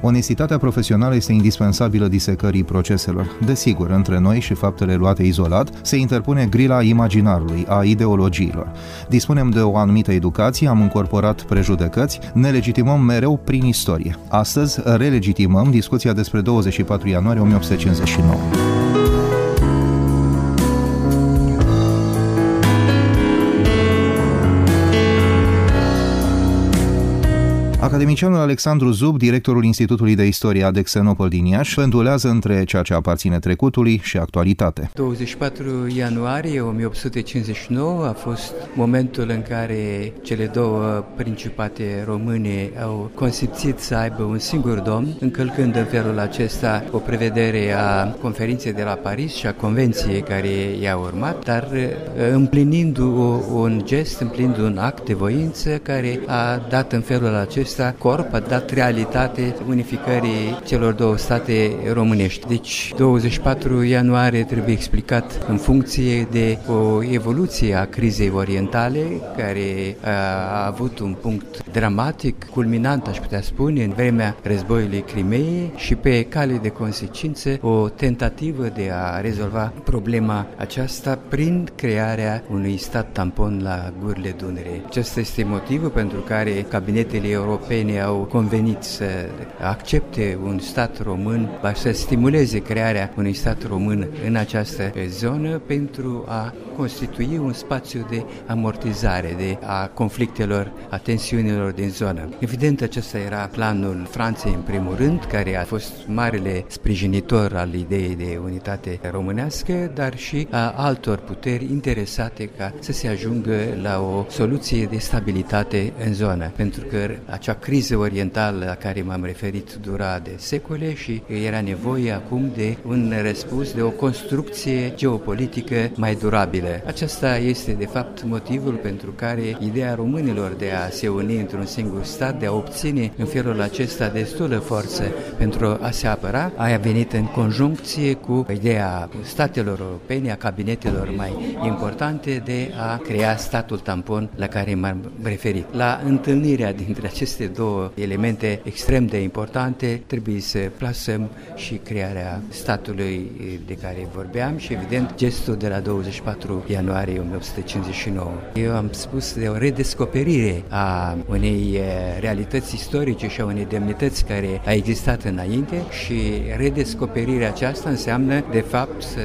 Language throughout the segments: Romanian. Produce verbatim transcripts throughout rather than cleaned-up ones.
Onestitatea profesională este indispensabilă disecării proceselor. Desigur, între noi și faptele luate izolat se interpune grila imaginarului, a ideologiilor. Dispunem de o anumită educație, am încorporat prejudecăți, ne legitimăm mereu prin istorie. Astăzi relegitimăm discuția despre douăzeci și patru ianuarie o mie opt sute cincizeci și nouă. Academicianul Alexandru Zub, directorul Institutului de Istorie Adex Xenopol din Iași, pendulează între ceea ce aparține trecutului și actualitate. douăzeci și patru ianuarie o mie opt sute cincizeci și nouă a fost momentul în care cele două principate române au consimțit să aibă un singur domn, încălcând în felul acesta o prevedere a conferinței de la Paris și a convenției care i-a urmat, dar împlinind un gest, împlinind un act de voință care a dat în felul acesta corp, a dat realitate unificării celor două state românești. Deci douăzeci și patru ianuarie trebuie explicat în funcție de o evoluție a crizei orientale care a avut un punct dramatic, culminant, aș putea spune, în vremea războiului Crimeei și pe cale de consecință o tentativă de a rezolva problema aceasta prin crearea unui stat tampon la gurile Dunării. Acesta este motivul pentru care cabinetele europene au convenit să accepte un stat român, să stimuleze crearea unui stat român în această zonă pentru a constitui un spațiu de amortizare de a conflictelor, a tensiunilor din zonă. Evident, acesta era planul Franței în primul rând, care a fost marele sprijinitor al ideii de unitate românească, dar și a altor puteri interesate ca să se ajungă la o soluție de stabilitate în zonă, pentru că acea criză orientală la care m-am referit dura de secole și era nevoie acum de un răspuns, de o construcție geopolitică mai durabilă. Acesta este de fapt motivul pentru care ideea românilor de a se uni într-un singur stat, de a obține în felul acesta destulă forță pentru a se apăra, a venit în conjuncție cu ideea statelor europene, a cabinetelor mai importante de a crea statul tampon la care m-am referit. La întâlnirea dintre aceste două elemente extrem de importante trebuie să plasăm și crearea statului de care vorbeam și evident gestul de la douăzeci și patru ianuarie o mie opt sute cincizeci și nouă. Eu am spus de o redescoperire a unei realități istorice și a unei demnități care a existat înainte și redescoperirea aceasta înseamnă de fapt să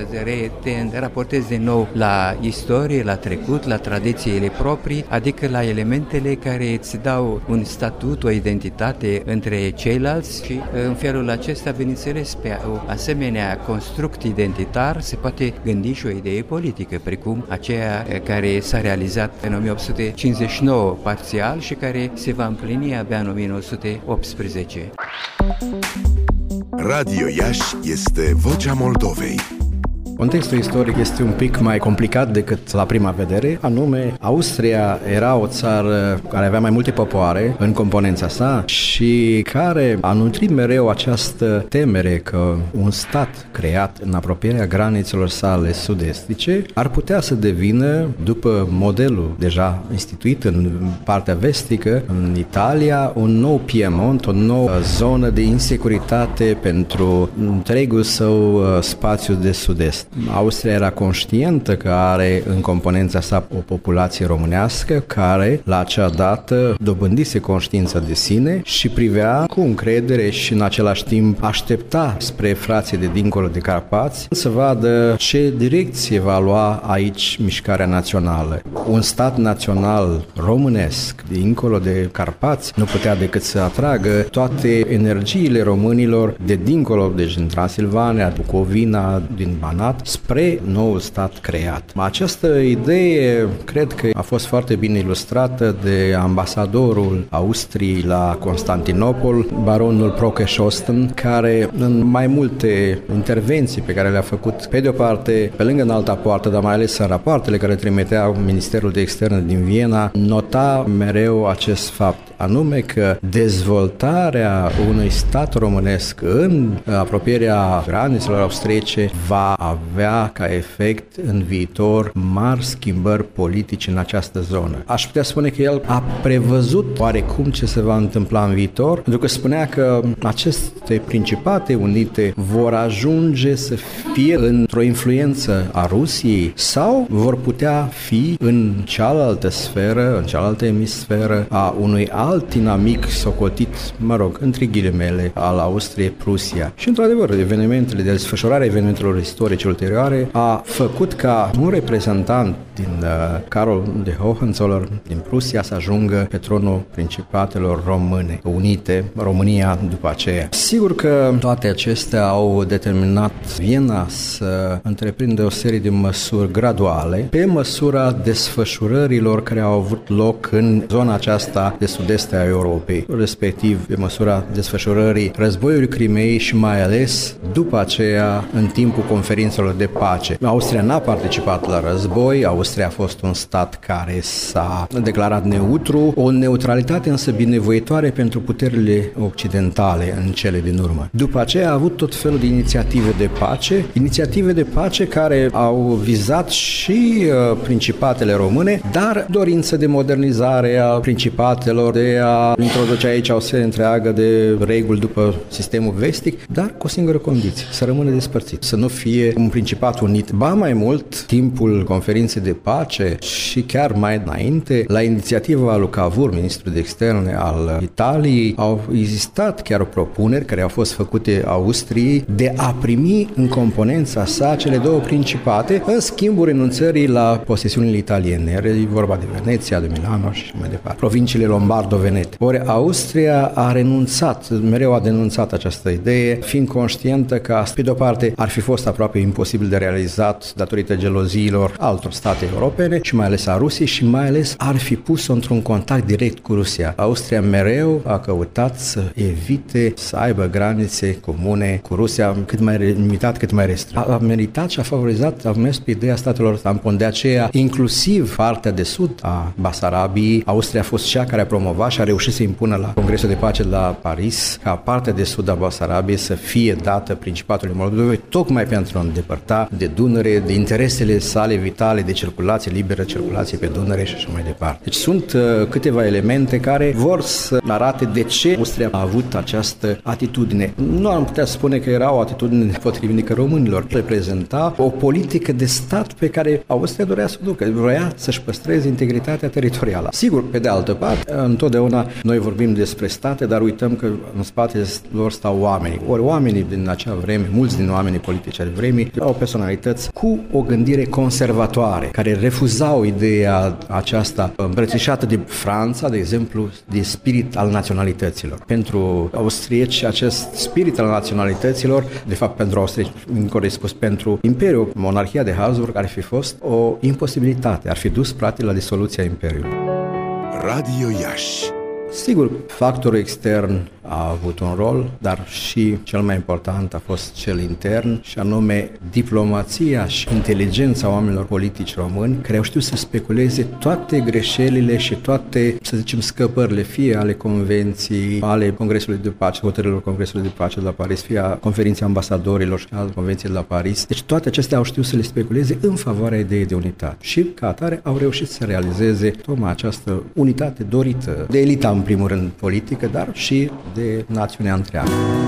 te raportezi din nou la istorie, la trecut, la tradițiile proprii, adică la elementele care îți dau un statut, o identitate între ceilalți și în felul acesta, bineînțeles, pe o asemenea construct identitar se poate gândi și o idee politică, precum aceea care s-a realizat în o mie opt sute cincizeci și nouă parțial și care se va împlini abia în o mie nouă sute optsprezece. Radio Iași este vocea Moldovei. Contextul istoric este un pic mai complicat decât la prima vedere, anume Austria era o țară care avea mai multe popoare în componența sa și care a nutrit mereu această temere că un stat creat în apropierea granițelor sale sud-estice ar putea să devină, după modelul deja instituit în partea vestică, în Italia, un nou Piemont, o nouă zonă de insecuritate pentru întregul său spațiu de sud-est. Austria era conștientă că are în componența sa o populație românească care la acea dată dobândise conștiința de sine și privea cu încredere și în același timp aștepta spre frații de dincolo de Carpați să vadă ce direcție va lua aici mișcarea națională. Un stat național românesc dincolo de Carpați nu putea decât să atragă toate energiile românilor de dincolo, deci din Transilvania, Bucovina, din Banat, spre noul stat creat. Această idee cred că a fost foarte bine ilustrată de ambasadorul Austriei la Constantinopol, baronul Prokeșosten, care în mai multe intervenții pe care le-a făcut, pe de o parte, pe lângă în alta poartă, dar mai ales în rapoartele care trimiteau Ministerul de Externe din Viena, nota mereu acest fapt, anume că dezvoltarea unui stat românesc în apropierea granițelor austriece va avea avea ca efect în viitor mari schimbări politice în această zonă. Aș putea spune că el a prevăzut oarecum ce se va întâmpla în viitor, pentru că spunea că aceste Principate Unite vor ajunge să fie într-o influență a Rusiei sau vor putea fi în cealaltă sferă, în cealaltă emisferă a unui alt inamic socotit, mă rog, între ghilimele, al Austriei-Prusia. Și într-adevăr, evenimentele, de desfășurarea evenimentelor istorice ulterioare a făcut ca un reprezentant din uh, Carol de Hohenzollern din Prusia să ajungă pe tronul Principatelor Române Unite, România după aceea. Sigur că toate acestea au determinat Viena să întreprindă o serie de măsuri graduale pe măsura desfășurărilor care au avut loc în zona aceasta de sud-est a Europei, respectiv pe măsura desfășurării războiului Crimeei și mai ales după aceea în timpul conferințelor de pace. Austria n-a participat la război, Austria a fost un stat care s-a declarat neutru, o neutralitate însă binevoitoare pentru puterile occidentale în cele din urmă. După aceea a avut tot felul de inițiative de pace, inițiative de pace care au vizat și uh, principatele române, dar dorință de modernizare a principatelor, de a introduce aici o serie întreagă de reguli după sistemul vestic, dar cu o singură condiție, să rămână despărțit, să nu fie un principat unit. Ba mai mult, timpul conferinței de pace și chiar mai înainte, la inițiativa lui Cavour, ministrul de externe al Italiei, au existat chiar propuneri care au fost făcute Austriei de a primi în componența sa cele două principate, în schimbul renunțării la posesiunile italiene. E vorba de Veneția, de Milano și mai departe. Provinciile lombardo-venete. Ori Austria a renunțat, mereu a denunțat această idee, fiind conștientă că, pe de-o parte, ar fi fost aproape imposibil de realizat datorită geloziilor altor state europene și mai ales a Rusiei și mai ales ar fi pus-o într-un contact direct cu Rusia. Austria mereu a căutat să evite să aibă granițe comune cu Rusia cât mai limitat, cât mai restrâns. A, a meritat și a favorizat, a mers pe ideea statelor tampon. De aceea, inclusiv partea de sud a Basarabiei, Austria a fost cea care a promovat și a reușit să impună la Congresul de Pace de la Paris ca partea de sud a Basarabiei să fie dată Principatului Moldovei, tocmai pentru a îndepărta de Dunăre, de interesele sale vitale, de circulație liberă, circulație pe Dunăre și așa mai departe. Deci sunt uh, câteva elemente care vor să arate de ce Austria a avut această atitudine. Nu am putea spune că era o atitudine potrivnică românilor. Reprezenta o politică de stat pe care Austria dorea să o ducă. Vrea să-și păstreze integritatea teritorială. Sigur, pe de altă parte, întotdeauna noi vorbim despre state, dar uităm că în spatele lor stau oamenii. Ori oamenii din acea vreme, mulți din oamenii politici ai vremii, au personalități cu o gândire conservatoare, care refuzau ideea aceasta îmbrățișată de Franța, de exemplu, de spirit al naționalităților. Pentru austrieci, acest spirit al naționalităților, de fapt pentru austrieci, incorect spus, pentru Imperiul, monarhia de Habsburg, ar fi fost o imposibilitate, ar fi dus practic la disoluția Imperiului. Radio Iași. Sigur, factorul extern a avut un rol, dar și cel mai important a fost cel intern, și anume diplomația și inteligența oamenilor politici români, care au știut să speculeze toate greșelile și toate, să zicem, scăpările, fie ale convenții, ale Congresului de Pace, hotărârilor Congresului de Pace de la Paris, fie a conferinței ambasadorilor și al Convenției de la Paris. Deci toate acestea au știut să le speculeze în favoarea ideii de unitate. Și, ca atare, au reușit să realizeze tocmai această unitate dorită de elita, în primul rând, politică, dar și de națiunea întreagă.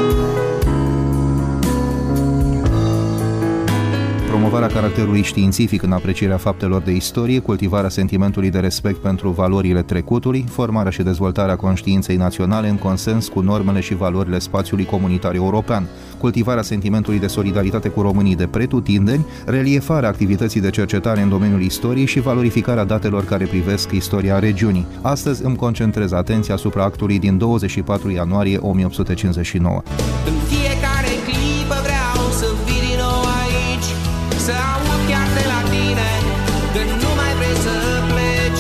Promovarea caracterului științific în aprecierea faptelor de istorie, cultivarea sentimentului de respect pentru valorile trecutului, formarea și dezvoltarea conștiinței naționale în consens cu normele și valorile spațiului comunitar european, cultivarea sentimentului de solidaritate cu românii de pretutindeni, reliefarea activității de cercetare în domeniul istoriei și valorificarea datelor care privesc istoria regiunii. Astăzi îmi concentrez atenția asupra actului din douăzeci și patru ianuarie o mie opt sute cincizeci și nouă. În fiecare clipă vreau să vii din nou aici, să aud chiar de la tine că nu mai vrei să pleci.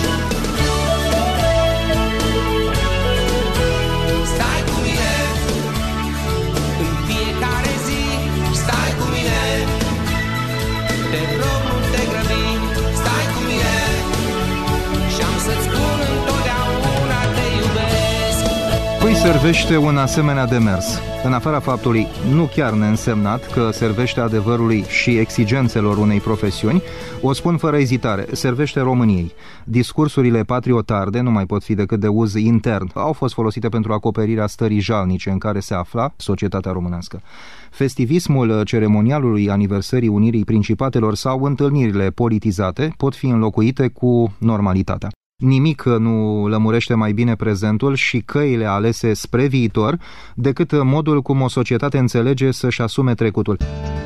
Stai cu mine în fiecare zi, stai cu mine, te rog, nu te grăbi, stai cu mine și am să-ți spun întotdeauna te iubesc. Păi servește un asemenea demers? În afara faptului nu chiar neînsemnat că servește adevărului și exigențelor unei profesiuni, o spun fără ezitare, servește României. Discursurile patriotarde nu mai pot fi decât de uz intern. Au fost folosite pentru acoperirea stării jalnice în care se afla societatea românească. Festivismul ceremonialului aniversării unirii Principatelor sau întâlnirile politizate pot fi înlocuite cu normalitatea. Nimic nu lămurește mai bine prezentul și căile alese spre viitor decât modul cum o societate înțelege să-și asume trecutul.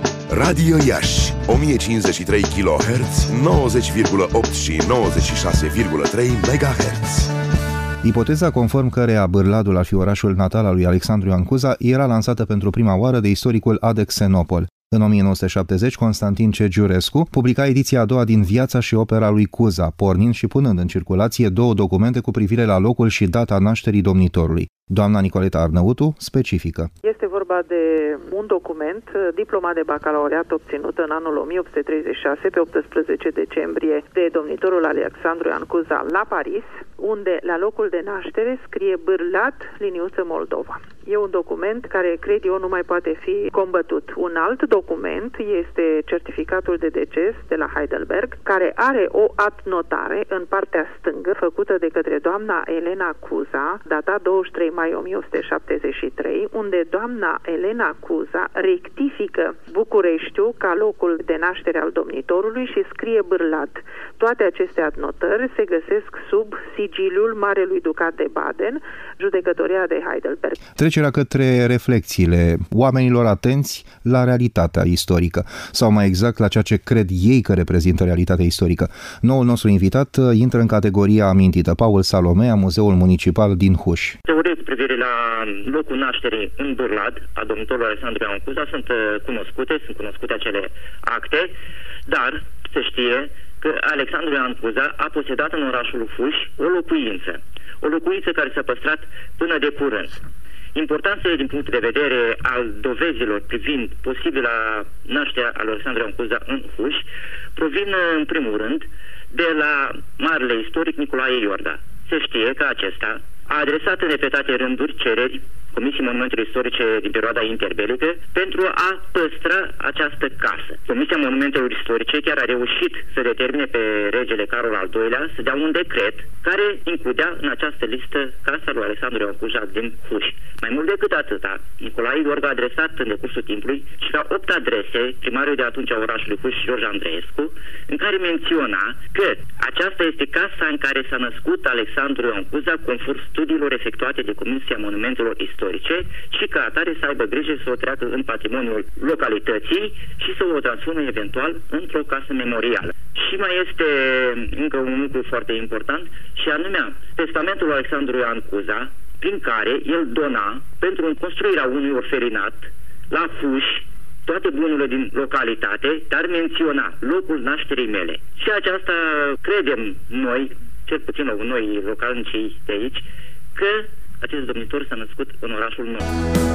Radio Iași, o mie cincizeci și trei kilohertz, nouăzeci virgulă opt și nouăzeci și șase virgulă trei megahertz. Ipoteza conform căreia Bârladul ar fi orașul natal al lui Alexandru Ioan Cuza era lansată pentru prima oară de istoricul Adexenopol. În o mie nouă sute șaptezeci, Constantin C. Giurescu publica ediția a doua din Viața și opera lui Cuza, pornind și punând în circulație două documente cu privire la locul și data nașterii domnitorului. Doamna Nicoleta Arnăutu specifică. Este vorba de un document, diploma de bacalaureat obținută în anul o mie opt sute treizeci și șase, pe optsprezece decembrie, de domnitorul Alexandru Ioan Cuza la Paris, unde la locul de naștere scrie Bârlad, liniuță Moldova. E un document care, cred eu, nu mai poate fi combătut. Un alt document este certificatul de deces de la Heidelberg, care are o adnotare în partea stângă, făcută de către doamna Elena Cuza, datat douăzeci și trei mai o mie opt sute șaptezeci și trei, unde doamna Elena Cuza rectifică Bucureștiul ca locul de naștere al domnitorului și scrie Bârlad. Toate aceste adnotări se găsesc sub sigiliul Marelui Ducat de Baden, judecătoria de Heidelberg. Trecerea către reflexiile oamenilor atenți la realitatea istorică, sau mai exact la ceea ce cred ei că reprezintă realitatea istorică. Noul nostru invitat intră în categoria amintită, Paul Salomea, Muzeul Municipal din Huș. Teorii cu privire la locul nașterii în Bârlad a domnitorului Alexandru Ioan Cuza sunt cunoscute, sunt cunoscute acele acte, dar se știe că Alexandru Ioan Cuza a posedat în orașul Huș o locuință, o locuință care s-a păstrat până de curând. Importanța din punct de vedere al dovezilor privind posibila nașterea lui Alexandru Ioan Cuza în Huș provin în primul rând de la marele istoric Nicolae Iorda. Se știe că acesta a adresat în repetate rânduri cereri Comisiei Monumentelor Istorice din perioada interbelică pentru a păstra această casă. Comisia Monumentelor Istorice chiar a reușit să determine pe regele Carol al doilea să dea un decret care includea în această listă casa lui Alexandru Ioan Cuza din Huș. Mai mult decât atâta, Nicolae Iorga a adresat în decursul timpului și la opt adrese primarului de atunci a orașului Huș, George Andreescu, în care menționa că aceasta este casa în care s-a născut Alexandru Ioan Cuza conform studiilor efectuate de Comisia Monumentelor Istorice și ca atare să aibă grijă să o treacă în patrimoniul localității și să o transforme eventual într-o casă memorială. Și mai este încă un lucru foarte important și anume testamentul lui Alexandru Ioan Cuza, prin care el dona pentru construirea unui orfelinat la Huș toate bunurile din localitate, dar menționa locul nașterii mele. Și aceasta credem noi, cel puțin noi localnicii de aici, că acest domnitor s-a născut în orașul nostru.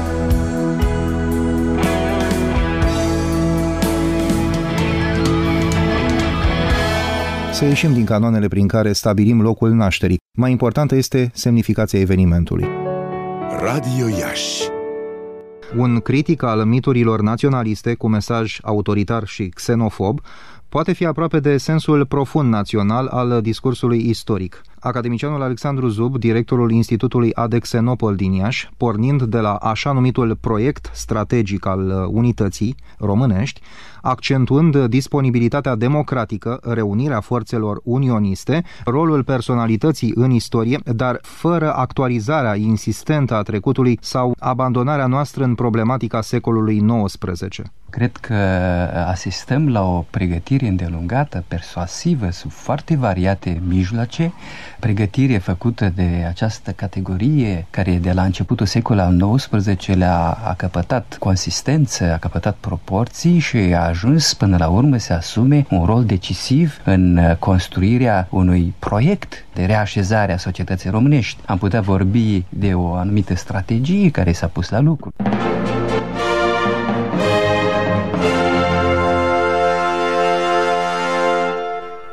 Să ieșim din canoanele prin care stabilim locul nașterii. Mai importantă este semnificația evenimentului. Radio Iași. Un critic al miturilor naționaliste cu mesaj autoritar și xenofob poate fi aproape de sensul profund național al discursului istoric. Academicianul Alexandru Zub, directorul Institutului Adexenopol din Iași, pornind de la așa numitul proiect strategic al unității românești, accentuând disponibilitatea democratică, reunirea forțelor unioniste, rolul personalității în istorie, dar fără actualizarea insistentă a trecutului sau abandonarea noastră în problematica secolului nouăsprezece. Cred că asistăm la o pregătire îndelungată, persuasivă, sub foarte variate mijloace, pregătire făcută de această categorie care de la începutul secolului al nouăsprezecelea a căpătat consistență, a căpătat proporții și a ajuns până la urmă să asume un rol decisiv în construirea unui proiect de reașezare a societății românești. Am putea vorbi de o anumită strategie care s-a pus la lucru.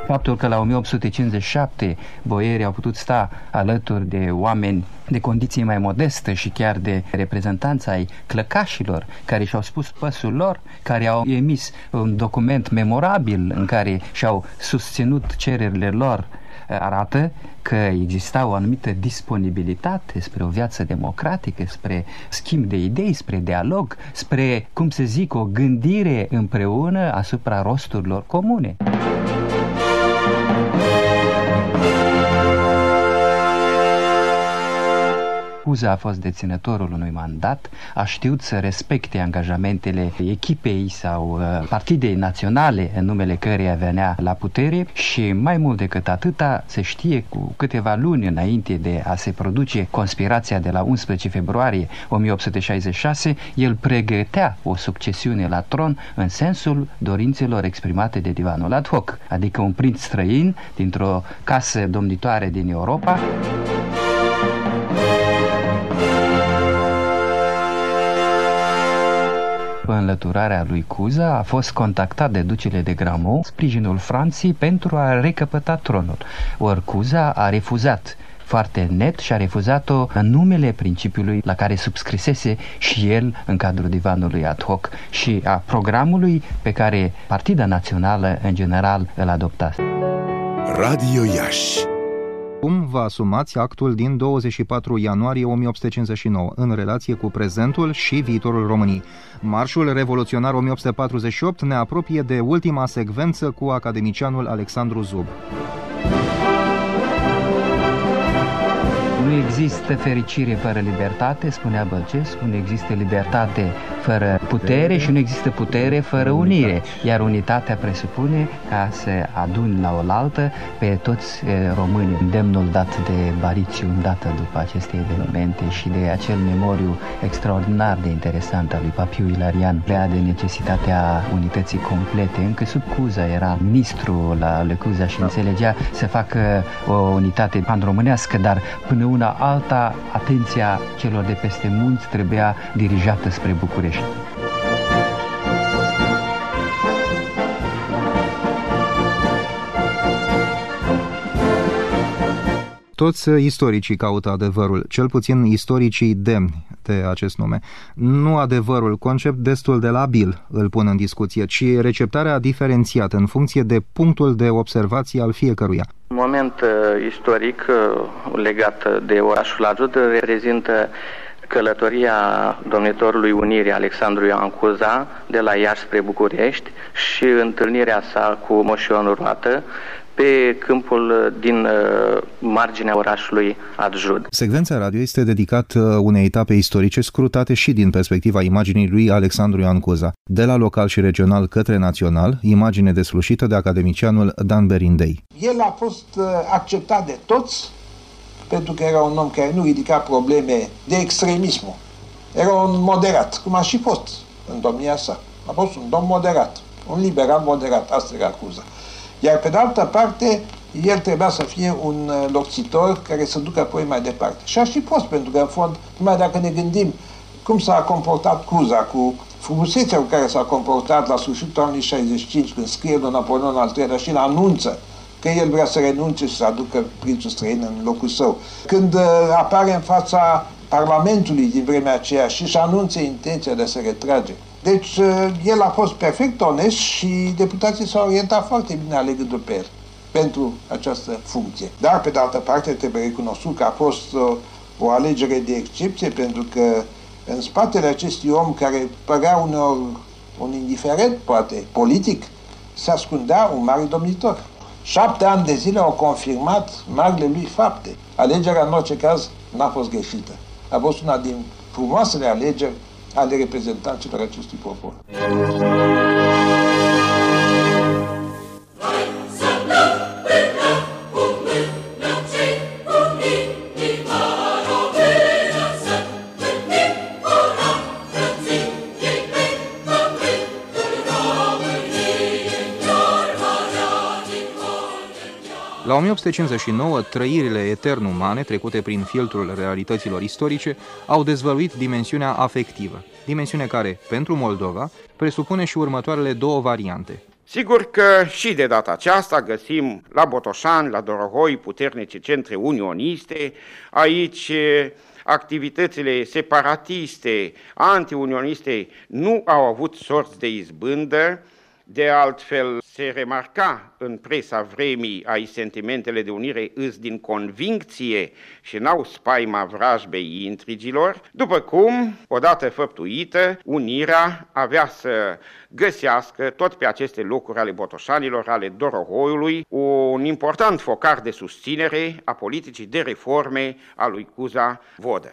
Faptul că la o mie opt sute cincizeci și șapte boierii au putut sta alături de oameni de condiții mai modeste și chiar de reprezentanți ai clăcașilor care și-au spus păsul lor, care au emis un document memorabil în care și-au susținut cererile lor, arată că exista o anumită disponibilitate spre o viață democratică, spre schimb de idei, spre dialog, spre, cum să zic, o gândire împreună asupra rosturilor comune. Cuza a fost deținătorul unui mandat, a știut să respecte angajamentele echipei sau uh, partidei naționale în numele căreia venea la putere și mai mult decât atâta se știe cu câteva luni înainte de a se produce conspirația de la unsprezece februarie o mie opt sute șaizeci și șase, el pregătea o succesiune la tron în sensul dorințelor exprimate de divanul ad hoc, adică un prinț străin dintr-o casă domnitoare din Europa. După înlăturarea lui Cuza, a fost contactat de ducele de Gramont, sprijinul Franței pentru a recăpăta tronul. Ori Cuza a refuzat foarte net și a refuzat-o în numele principiului la care subscrisese și el în cadrul divanului ad hoc și a programului pe care Partida Națională în general îl adoptase. Radio Iași. Cum vă asumați actul din douăzeci și patru ianuarie o mie opt sute cincizeci și nouă în relație cu prezentul și viitorul României? Marșul revoluționar o mie opt sute patruzeci și opt ne apropie de ultima secvență cu academicianul Alexandru Zub. Nu există fericire fără libertate, spunea Bălcescu, nu există libertate fără putere și nu există putere fără unire, iar unitatea presupune ca să aduni la oaltă pe toți românii. Îndemnul dat de Barițiu îndată după aceste evenimente și de acel memoriu extraordinar de interesant al lui Papiu Ilarian, prea de necesitatea unității complete. Încă sub Cuza era ministru la lui Cuza și înțelegea să facă o unitate pan-românească, dar până una alta, atenția celor de peste munți trebuia dirijată spre București. Toți istoricii caută adevărul, cel puțin istoricii demni de acest nume. Nu adevărul, concept destul de labil, îl pun în discuție, ci receptarea diferențiată în funcție de punctul de observație al fiecăruia. Un moment uh, istoric uh, legat de orașul Adjud reprezintă călătoria domnitorului Unirii Alexandru Ioan Cuza de la Iași spre București și întâlnirea sa cu Moșionul Roată pe câmpul din uh, marginea orașului Adjud. Secvența radio este dedicată unei etape istorice scrutate și din perspectiva imaginii lui Alexandru Ioan Cuza, de la local și regional către național, imagine deslușită de academicianul Dan Berindei. El a fost uh, acceptat de toți pentru că era un om care nu ridica probleme de extremism. Era un moderat, cum a și fost în domnia sa. A fost un domn moderat, un liberal moderat, asta era Cuza. Iar pe de altă parte, el trebuia să fie un locțitor care să ducă apoi mai departe. Și a și fost, pentru că, în fond, numai dacă ne gândim cum s-a comportat Cuza, cu frumusețea cu care s-a comportat la sfârșitul anului șaizeci și cinci, când scrie lui Napoleon al treilea și îl anunță că el vrea să renunce și să aducă prințul străin în locul său. Când uh, apare în fața Parlamentului din vremea aceea și își anunță intenția de a se retrage. Deci uh, el a fost perfect onest și deputații s-au orientat foarte bine alegându-l pe el pentru această funcție. Dar, pe de altă parte, trebuie recunoscut că a fost uh, o alegere de excepție, pentru că în spatele acestui om, care părea uneori un indiferent, poate, politic, se ascundea un mare domnitor. Șapte ani de zile au confirmat marile lui fapte. Alegerea, în orice caz, n-a fost greșită. A fost una din frumoasele alegeri ale reprezentanților acestui popor. La o mie opt sute cincizeci și nouă, trăirile etern umane, trecute prin filtrul realităților istorice, au dezvăluit dimensiunea afectivă, dimensiune care, pentru Moldova, presupune și următoarele două variante: Sigur că și de data aceasta găsim la Botoșani, la Dorohoi, puternice centre unioniste. Aici activitățile separatiste, antiunioniste nu au avut sorți de izbândă. De altfel, se remarca în presa vremii aici sentimentele de unire îs din convincție și n-au spaima vrajbei intrigilor, după cum, odată făptuită, unirea avea să găsească tot pe aceste locuri ale botoșanilor, ale Dorohoiului, un important focar de susținere a politicii de reforme a lui Cuza Vodă.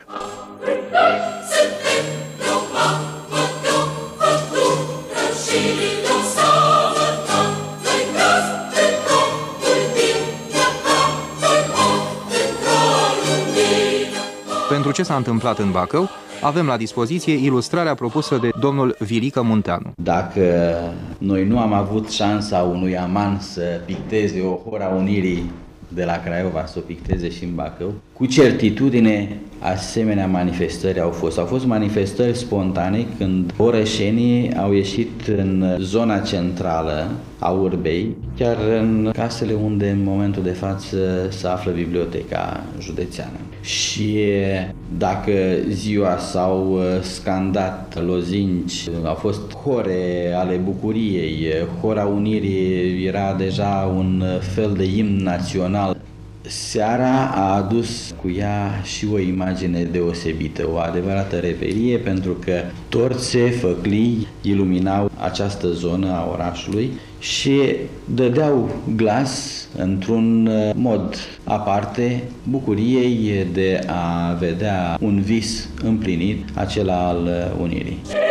Pentru ce s-a întâmplat în Bacău, avem la dispoziție ilustrarea propusă de domnul Vilică Munteanu. Dacă noi nu am avut șansa unui aman să picteze o hora unirii de la Craiova, să o picteze și în Bacău, cu certitudine asemenea manifestări au fost. Au fost manifestări spontane când orășenii au ieșit în zona centrală a urbei, chiar în casele unde în momentul de față se află biblioteca județeană. Și dacă ziua s-au scandat lozinci, au fost hore ale bucuriei, hora unirii era deja un fel de imn național. Seara a adus cu ea și o imagine deosebită, o adevărată reverie, pentru că torțe, făclii iluminau această zonă a orașului și dădeau glas, într-un mod aparte, bucuriei de a vedea un vis împlinit, acela al unirii.